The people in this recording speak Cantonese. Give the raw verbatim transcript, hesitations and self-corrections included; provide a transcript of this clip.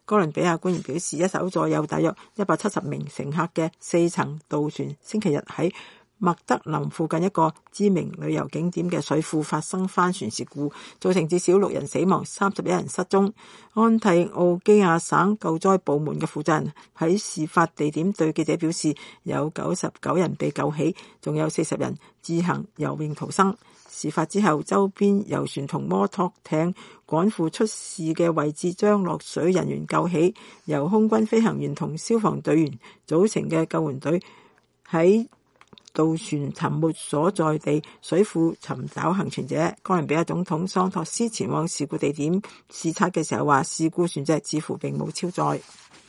哥倫比亞官員表示，一艘載有大約一百七十名乘客嘅四層渡船星期日喺麥德林附近一個知名旅遊景點嘅水庫發生翻船事故，造成至少六人死亡、三十一人失蹤。安蒂奧基亞省救災部門嘅負責人喺事發地點對記者表示，有九十九人被救起，仲有四十人自行游泳逃生。事發之後，周邊遊船同摩托艇趕赴出事嘅位置，將落水人員救起。由空軍飛行員同消防隊員組成嘅救援隊喺渡船沉沒所在地水庫尋找幸存者。哥倫比亞總統桑托斯前往事故地點視察嘅時候話，事故船隻似乎並冇超載。